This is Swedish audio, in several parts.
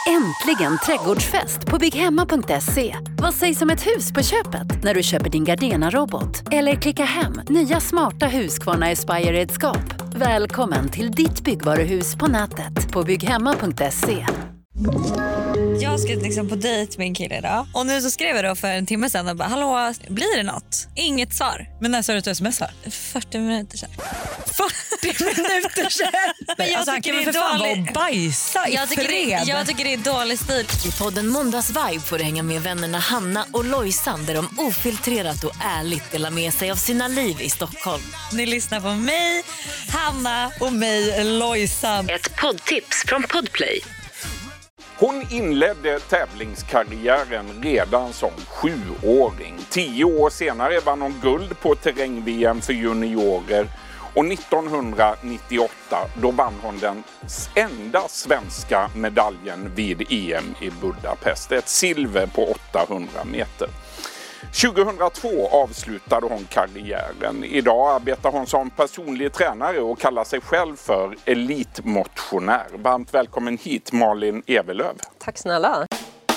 Äntligen trädgårdsfest på bygghemma.se. Vad sägs om ett hus på köpet när du köper din Gardena-robot? Eller klicka hem nya smarta Husqvarna Aspire-redskap. Välkommen till ditt byggvaruhus på nätet på bygghemma.se. Jag ska liksom på dejt med en kille idag. Och nu så skrev jag då för en timme sedan och bara, hallå, blir det något? Inget svar. Men när sa du att du smsar? 40 minuter sedan. 40 minuter sedan? Men jag tycker det är dålig. Bajsa i fred. Jag tycker det är dålig stil. I podden Måndagsvibe får du hänga med vännerna Hanna och Lojsan där de ofiltrerat och ärligt delar med sig av sina liv i Stockholm. Ni lyssnar på mig, Hanna. Och mig, Lojsan. Ett poddtips från Podplay. Hon inledde tävlingskarriären redan som 7-åring. 10 år senare vann hon guld på terräng-VM för juniorer. Och 1998 då vann hon den enda svenska medaljen vid EM i Budapest. Ett silver på 800 meter. 2002 avslutade hon karriären. Idag arbetar hon som personlig tränare och kallar sig själv för elitmotionär. Varmt välkommen hit, Malin Evelöv. Tack snälla.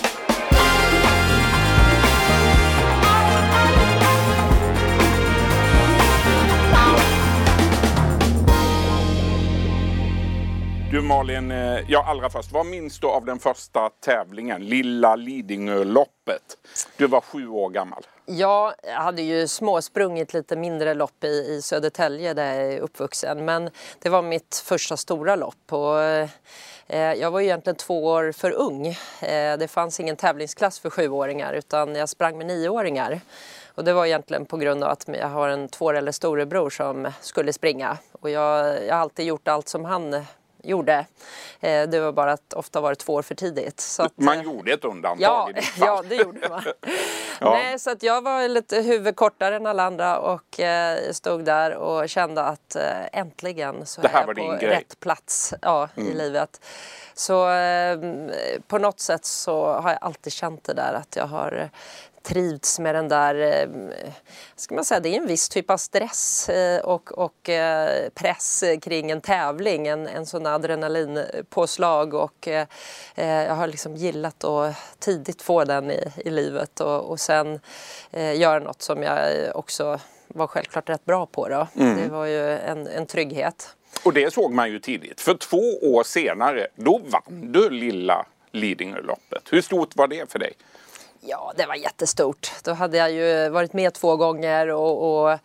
Du Malin, allra först, vad minns du av den första tävlingen, Lilla Lidingöloppet? Du var 7 år gammal. Jag hade ju småsprungit lite mindre lopp i Södertälje där jag är uppvuxen. Men det var mitt första stora lopp och jag var ju egentligen 2 år för ung. Det fanns ingen tävlingsklass för 7-åringar utan jag sprang med 9-åringar. Och det var egentligen på grund av att jag har en 2 år äldre storebror som skulle springa. Och jag har alltid gjort allt som han gjorde. Det var bara att ofta var det 2 år för tidigt. Så att, man gjorde ett undantag i ditt fall. Ja, det gjorde man. Ja. Nej, så att jag var lite huvud kortare än alla andra och stod där och kände att äntligen så är jag på rätt plats i livet. Så på något sätt så har jag alltid känt det där att jag har trivts med den där, ska man säga, det är en viss typ av stress och press kring en tävling, en sån adrenalinpåslag och jag har liksom gillat att tidigt få den i livet och sen göra något som jag också var självklart rätt bra på då. Det var ju en trygghet. Och det såg man ju tidigt. För 2 år senare, då vann du Lilla Lidingöloppet. Hur stort var det för dig? Ja, det var jättestort. Då hade jag ju varit med 2 gånger och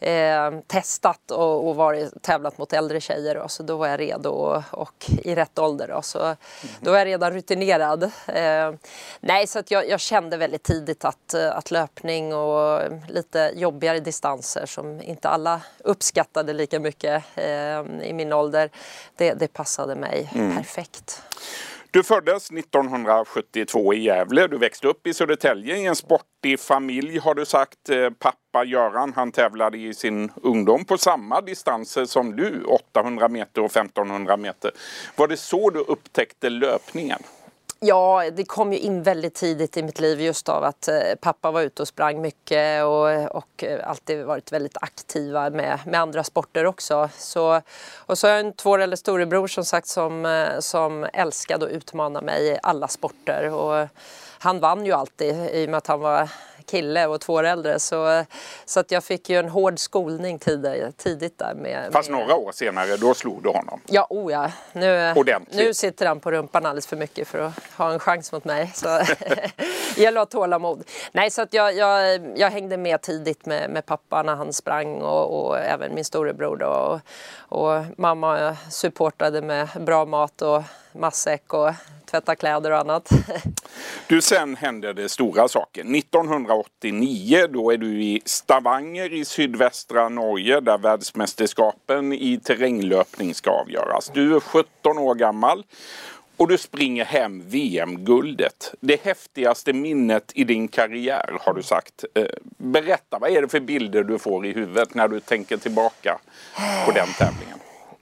testat och tävlat mot äldre tjejer. Och så då var jag redo och i rätt ålder. Och så, då var jag redan rutinerad. Nej, så att jag kände väldigt tidigt att löpning och lite jobbigare distanser som inte alla uppskattade lika mycket i min ålder, det passade mig perfekt. Du föddes 1972 i Gävle. Du växte upp i Södertälje i en sportig familj har du sagt. Pappa Göran, han tävlade i sin ungdom på samma distanser som du, 800 meter och 1500 meter. Var det så du upptäckte löpningen? Ja, det kom ju in väldigt tidigt i mitt liv just av att pappa var ute och sprang mycket och alltid varit väldigt aktiva med andra sporter också. Och så har jag en 2 år äldre storebror som sagt som älskade att utmana mig i alla sporter. Och han vann ju alltid i och med att han var kille och 2 år äldre så att jag fick ju en hård skolning tidigt där Fast några år senare då slog du honom. Ja, ja. Nu sitter han på rumpan alldeles för mycket för att ha en chans mot mig så det gäller att ha tålamod. Nej, så att jag hängde med tidigt med pappa när han sprang och även min storebror då och mamma supportade med bra mat och matsäck och tvätta kläder och annat. Du, sen hände det stora saker. 1989 då är du i Stavanger i sydvästra Norge där världsmästerskapen i terränglöpning ska avgöras. Du är 17 år gammal och du springer hem VM-guldet. Det häftigaste minnet i din karriär har du sagt. Berätta, vad är det för bilder du får i huvudet när du tänker tillbaka på den tävlingen?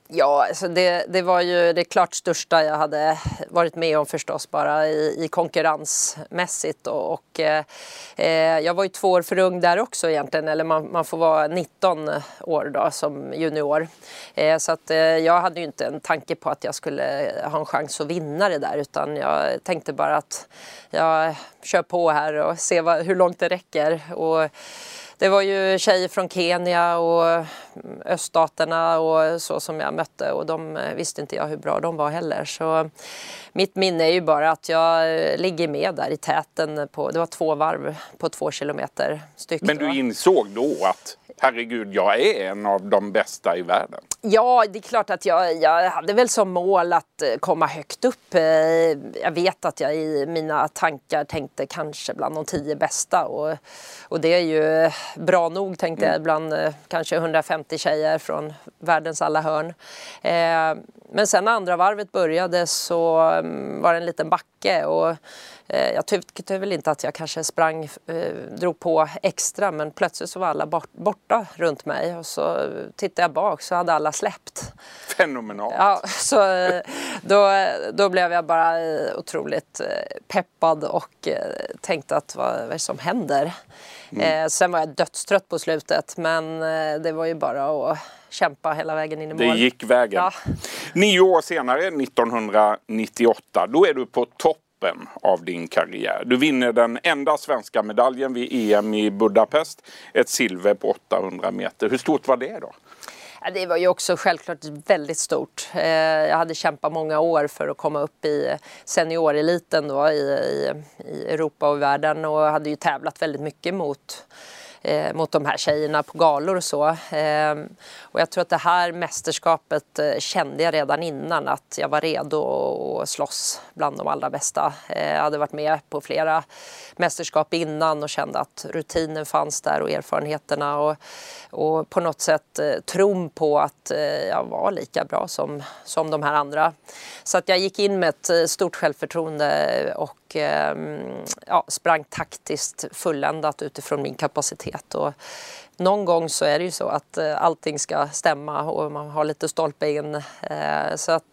Ja, alltså det var ju det klart största jag hade varit med om förstås, bara i konkurrensmässigt. Och jag var ju 2 år för ung där också egentligen, eller man får vara 19 år då som junior. Så att jag hade ju inte en tanke på att jag skulle ha en chans att vinna det där, utan jag tänkte bara att jag kör på här och ser hur långt det räcker. Och det var ju tjejer från Kenya och öststaterna och så som jag mötte, och de visste inte jag hur bra de var heller. Så mitt minne är ju bara att jag ligger med där i täten det var 2 varv på 2 kilometer styck. Men du insåg då att herregud, jag är en av de bästa i världen? Ja, det är klart att jag hade väl som mål att komma högt upp. Jag vet att jag i mina tankar tänkte kanske bland de 10 bästa. Och det är ju bra nog, tänkte jag, bland kanske 150 tjejer från världens alla hörn. Men sen när andra varvet började så var det en liten backe, och jag tyckte väl inte att jag kanske drog på extra, men plötsligt så var alla borta runt mig, och så tittade jag bak så hade alla släppt. Fenomenalt. Ja, så då blev jag bara otroligt peppad och tänkte att vad är det som händer? Sen var jag dödstrött på slutet, men det var ju bara att kämpa hela vägen in i mål. Det gick vägen. Ja. 9 år senare, 1998, då är du på toppen av din karriär. Du vinner den enda svenska medaljen vid EM i Budapest, ett silver på 800 meter. Hur stort var det då? Ja, det var ju också självklart väldigt stort. Jag hade kämpat många år för att komma upp i senioreliten då, i Europa och världen, och hade ju tävlat väldigt mycket mot de här tjejerna på galor och så. Och jag tror att det här mästerskapet kände jag redan innan att jag var redo att slåss bland de allra bästa. Jag hade varit med på flera mästerskap innan och kände att rutinen fanns där och erfarenheterna, och på något sätt tron på att jag var lika bra som de här andra. Så att jag gick in med ett stort självförtroende och sprang taktiskt fulländat utifrån min kapacitet. Och någon gång så är det ju så att allting ska stämma och man har lite stolpe in. Så att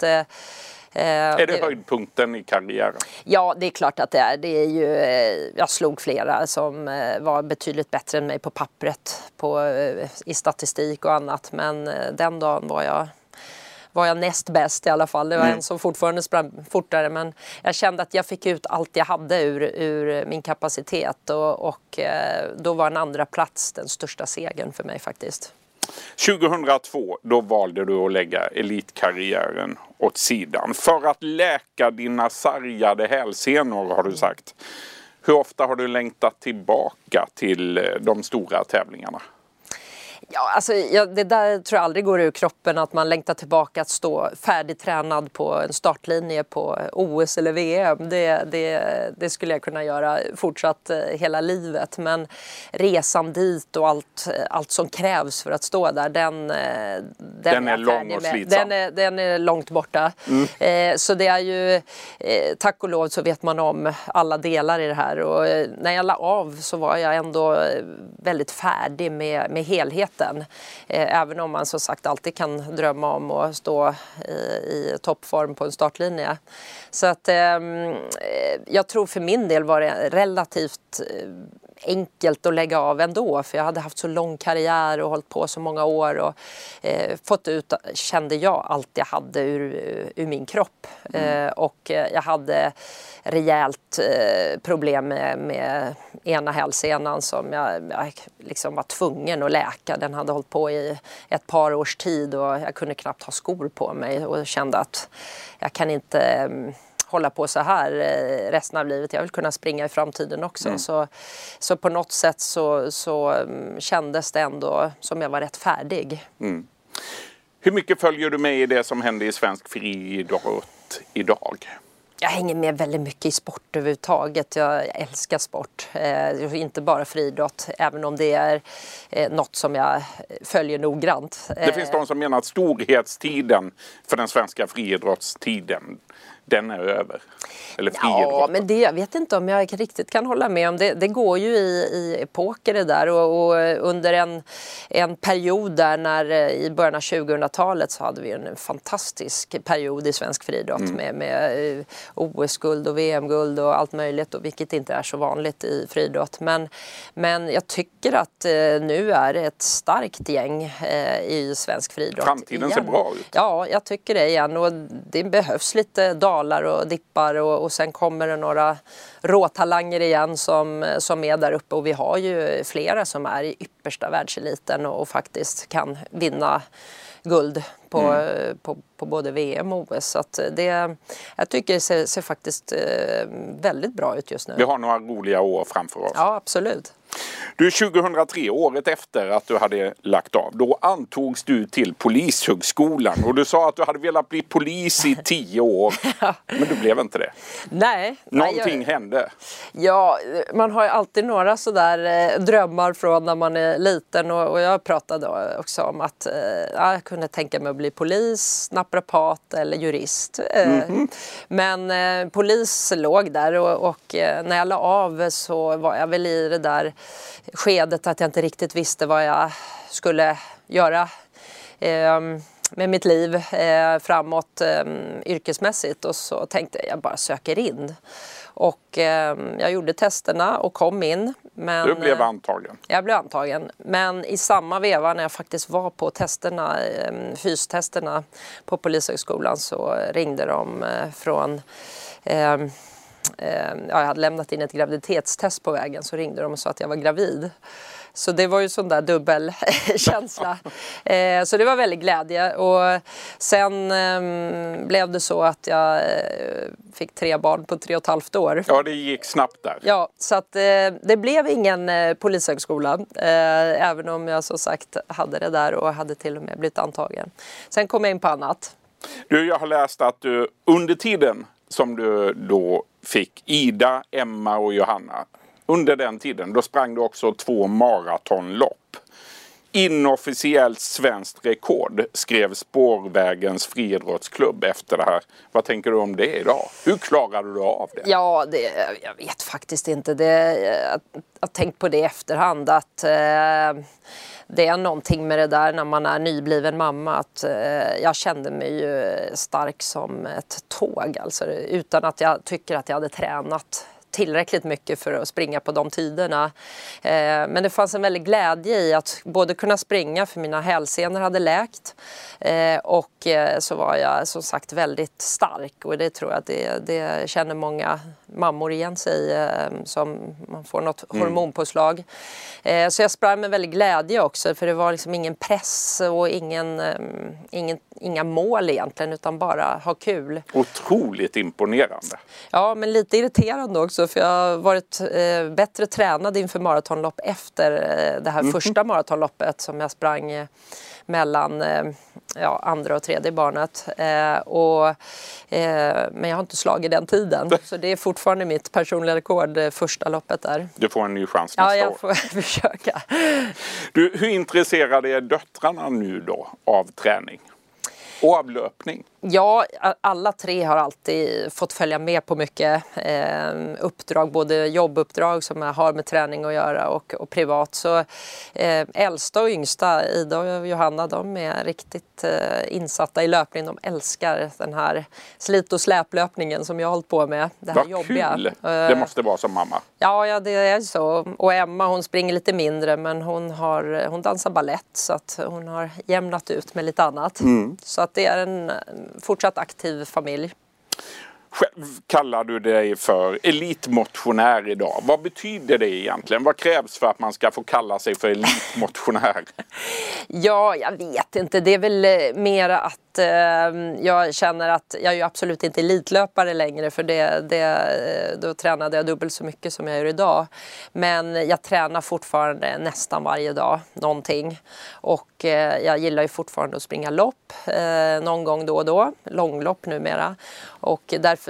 är det höjdpunkten i karriären? Ja, det är klart att det är. Det är ju, jag slog flera som var betydligt bättre än mig på pappret, i statistik och annat. Men den dagen var jag näst bäst i alla fall. Det var en som fortfarande sprang fortare, men jag kände att jag fick ut allt jag hade ur min kapacitet, och då var en andra plats den största segern för mig faktiskt. 2002, då valde du att lägga elitkarriären åt sidan för att läka dina sargade hälsenor, har du sagt. Hur ofta har du längtat tillbaka till de stora tävlingarna? Ja, alltså, det där tror jag aldrig går ur kroppen, att man längtar tillbaka att stå färdigtränad på en startlinje på OS eller VM. Det skulle jag kunna göra fortsatt hela livet. Men resan dit och allt som krävs för att stå där, den är lång och slitsam. Den är långt borta. Så det är ju, tack och lov så vet man om alla delar i det här. Och när jag la av så var jag ändå väldigt färdig med helheten. Även om man som sagt alltid kan drömma om att stå i toppform på en startlinje. Så att jag tror för min del var det relativt enkelt att lägga av ändå, för jag hade haft så lång karriär och hållit på så många år och fått ut, kände jag, allt jag hade ur min kropp. Och jag hade rejält problem med ena hälsenan som jag liksom var tvungen att läka. Den hade hållit på i ett par års tid och jag kunde knappt ha skor på mig, och kände att jag kan inte hålla på så här resten av livet. Jag vill kunna springa i framtiden också. Så på något sätt så kändes det ändå som jag var rätt färdig. Hur mycket följer du med i det som händer i svensk friidrott idag? Jag hänger med väldigt mycket i sport överhuvudtaget. Jag älskar sport. Inte bara friidrott, även om det är något som jag följer noggrant. Det finns de som menar att storhetstiden för den svenska friidrottstiden, den är över? Eller ja, men jag vet inte om jag riktigt kan hålla med om det. Det går ju i epoker det där och under en period där när i början av 2000-talet så hade vi en fantastisk period i svensk friidrott med OS-guld och VM-guld och allt möjligt, och vilket inte är så vanligt i friidrott. Men jag tycker att nu är det ett starkt gäng i svensk friidrott. Framtiden ser bra ut. Ja, jag tycker det igen, och det behövs lite dalar och dippar och sen kommer det några råtalanger igen som är där uppe, och vi har ju flera som är i yppersta världseliten och faktiskt kan vinna guld på både VM och OS. Så att jag tycker det ser faktiskt väldigt bra ut just nu. Vi har några roliga år framför oss. Ja, absolut. Du, 2003, året efter att du hade lagt av, då antogs du till Polishögskolan och du sa att du hade velat bli polis i 10 år, men du blev inte det. Nej. Någonting hände. Ja, man har ju alltid några sådär drömmar från när man är liten, och jag pratade också om att jag kunde tänka mig att bli polis, naprapat eller jurist. Men polis låg där och när jag la av så var jag väl i det där skedet att jag inte riktigt visste vad jag skulle göra med mitt liv framåt yrkesmässigt, och så tänkte jag bara söker in. Och jag gjorde testerna och kom in. Men, du blev antagen? Jag blev antagen. Men i samma veva när jag faktiskt var på testerna, fystesterna på Polishögskolan, så ringde de från... jag hade lämnat in ett graviditetstest på vägen, så ringde de och sa att jag var gravid. Så det var ju sån där dubbel känsla. Så det var väldigt glädje. Och sen blev det så att jag fick 3 barn på 3,5 år. Ja, det gick snabbt där. Ja, så att det blev ingen polishögskola. Även om jag så sagt hade det där och hade till och med blivit antagen. Sen kom jag in på annat. Du, jag har läst att du under tiden som du då fick Ida, Emma och Johanna, under den tiden då sprang du också 2 maratonlopp. Inofficiellt svenskt rekord, skrev Spårvägens friidrottsklubb efter det här. Vad tänker du om det idag? Hur klarade du av det? Ja, jag vet faktiskt inte. Jag har tänkt på det i efterhand att det är någonting med det där när man är nybliven mamma, att jag kände mig ju stark som ett tåg, alltså, utan att jag tycker att jag hade tränat tillräckligt mycket för att springa på de tiderna. Men det fanns en väldig glädje i att både kunna springa, för mina hälsenor hade läkt, och så var jag som sagt väldigt stark, och det tror jag att det känner många mammor igen sig som man får något hormonpåslag. Så jag sprang med väldigt glädje också, för det var liksom ingen press och inga mål egentligen, utan bara ha kul. Otroligt imponerande. Ja, men lite irriterande också, för jag har varit bättre tränad inför maratonlopp efter det här första maratonloppet som jag sprang mellan andra och tredje barnet. Men jag har inte slagit den tiden. Så det är fortfarande mitt personliga rekord, första loppet där. Du får en ny chans nästa år. Ja, jag får försöka. Du, hur intresserade är döttrarna nu då av träning och av löpning? Ja, alla 3 har alltid fått följa med på mycket uppdrag, både jobbuppdrag som jag har med träning att göra och privat. Så äldsta och yngsta, Ida och Johanna, de är riktigt insatta i löpning. De älskar den här slit- och släplöpningen som jag har hållit på med. Det här jobbiga. Kul! Det måste vara som mamma. Ja, det är så. Och Emma, hon springer lite mindre, men hon dansar ballett, så att hon har jämnat ut med lite annat. Så att det är en fortsatt aktiv familj. Själv kallar du dig för elitmotionär idag. Vad betyder det egentligen? Vad krävs för att man ska få kalla sig för elitmotionär? Ja, jag vet inte. Det är väl mer att jag känner att jag är ju absolut inte elitlöpare längre, för då tränade jag dubbelt så mycket som jag gör idag. Men jag tränar fortfarande nästan varje dag någonting, och jag gillar ju fortfarande att springa lopp någon gång då och då, långlopp numera, och därför därför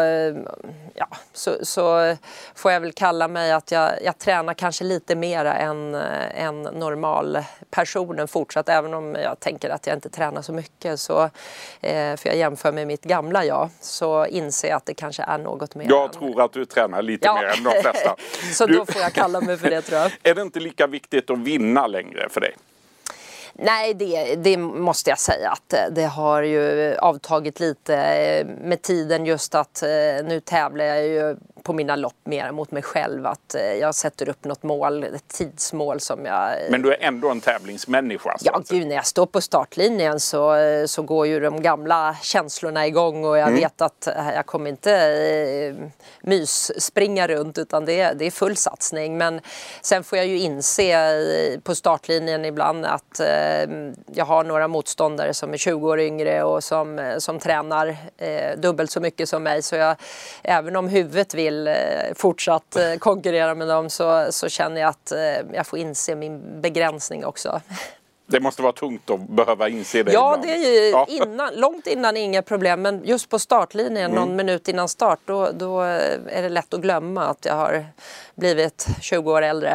så får jag väl kalla mig att jag tränar kanske lite mer än normal personen fortsatt, även om jag tänker att jag inte tränar så mycket. Så, för jag jämför med mitt gamla jag, så inser jag att det kanske är något mer. Jag tror att du tränar lite mer än de flesta. Så då får jag kalla mig för det, tror jag. Är det inte lika viktigt att vinna längre för dig? Nej, det måste jag säga att det har ju avtagit lite med tiden, just att nu tävlar jag ju på mina lopp mer mot mig själv, att jag sätter upp något mål, ett tidsmål som jag... Men du är ändå en tävlingsmänniska? Ja, gud, när jag står på startlinjen så går ju de gamla känslorna igång, och jag vet att jag kommer inte springa runt, utan det är full satsning. Men sen får jag ju inse på startlinjen ibland att jag har några motståndare som är 20 år yngre och som tränar dubbelt så mycket som mig, så även om huvudet vill fortsatt konkurrera med dem, så känner jag att jag får inse min begränsning också. Det måste vara tungt att behöva inse det. Ja, det är ju långt innan inga problem, men just på startlinjen någon minut innan start, då är det lätt att glömma att jag har blivit 20 år äldre.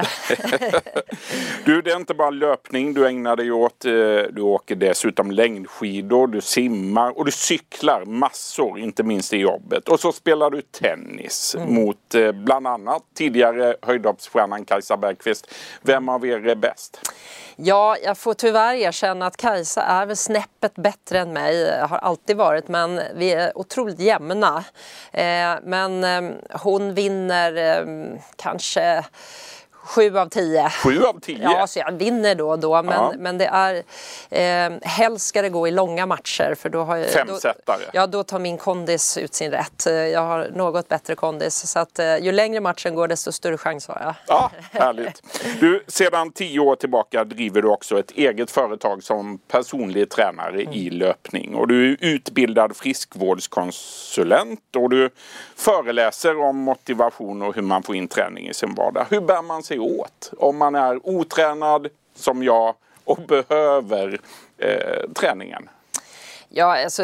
Du, det är inte bara löpning du ägnar dig åt. Du åker dessutom längdskidor, du simmar och du cyklar massor, inte minst i jobbet. Och så spelar du tennis mot bland annat tidigare höjdhoppsstjärnan Kajsa Bergqvist. Vem av er är bäst? Ja, jag får tyvärr erkänna att Kajsa är väl snäppet bättre än mig, har alltid varit, men vi är otroligt jämna. Men hon vinner kanske 7 av 10. 7 av 10? Ja, så jag vinner då och då. Men det är... helst ska det gå i långa matcher. För då har jag, 5-setare? Ja, då tar min kondis ut sin rätt. Jag har något bättre kondis. Så att ju längre matchen går, desto större chans har jag. Ja, härligt. Du, sedan 10 år tillbaka driver du också ett eget företag som personlig tränare i löpning. Och du är utbildad friskvårdskonsulent. Och du föreläser om motivation och hur man får in träning i sin vardag. Hur bär man sig åt om man är otränad som jag och behöver träningen? Ja, alltså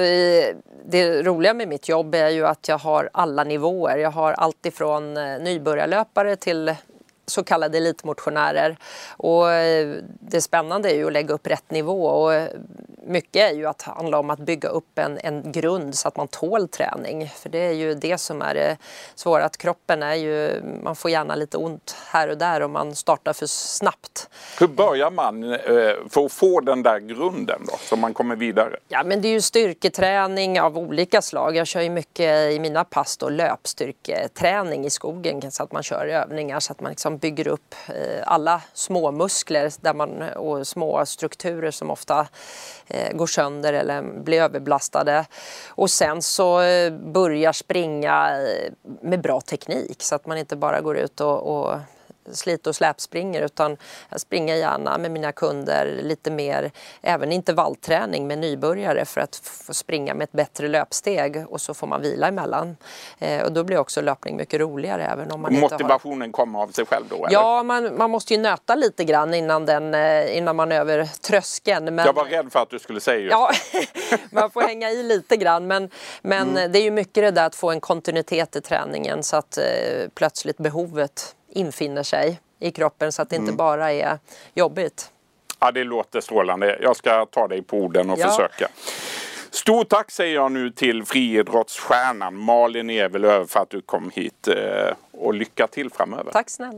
det roliga med mitt jobb är ju att jag har alla nivåer. Jag har allt ifrån nybörjarlöpare till så kallade elitmotionärer. Och det spännande är ju att lägga upp rätt nivå, och mycket är ju att handla om att bygga upp en grund så att man tål träning. För det är ju det som är det svåra, att kroppen är ju, man får gärna lite ont här och där om man startar för snabbt. Hur börjar man för att få den där grunden då, så man kommer vidare? Ja, men det är ju styrketräning av olika slag. Jag kör ju mycket i mina pass då löpstyrketräning i skogen, så att man kör övningar så att man liksom bygger upp alla små muskler och små strukturer som ofta går sönder eller blir överbelastade. Och sen så börjar springa med bra teknik, så att man inte bara går ut och slit och släpspringer, utan jag springer gärna med mina kunder lite mer, även intervallträning med nybörjare, för att få springa med ett bättre löpsteg, och så får man vila emellan. Och då blir också löpning mycket roligare, även om man motivationen inte kommer av sig själv då? Eller? Ja, man måste ju nöta lite grann innan man är över tröskeln. Men... Jag var rädd för att du skulle säga just det. Man får hänga i lite grann, men det är ju mycket det där att få en kontinuitet i träningen, så att plötsligt behovet infinner sig i kroppen, så att det inte bara är jobbigt. Ja, det låter strålande. Jag ska ta dig på orden och försöka. Stort tack säger jag nu till friidrottsstjärnan Malin Evelöv för att du kom hit, och lycka till framöver. Tack snälla.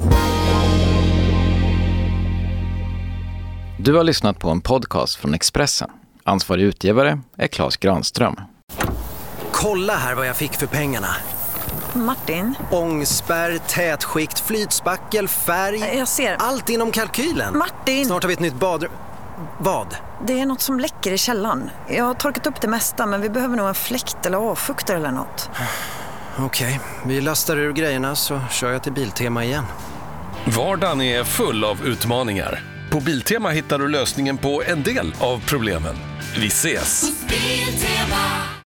Du har lyssnat på en podcast från Expressen. Ansvarig utgivare är Claes Granström. Kolla här vad jag fick för pengarna. Martin? Ångspärr, tätskikt, flytspackel, färg. Jag ser. Allt inom kalkylen. Martin! Snart har vi ett nytt badrum. Vad? Det är något som läcker i källaren. Jag har torkat upp det mesta, men vi behöver nog en fläkt eller avfuktare eller något. Okej, vi lastar ur grejerna så kör jag till Biltema igen. Vardagen är full av utmaningar. På Biltema hittar du lösningen på en del av problemen. Vi ses! Biltema.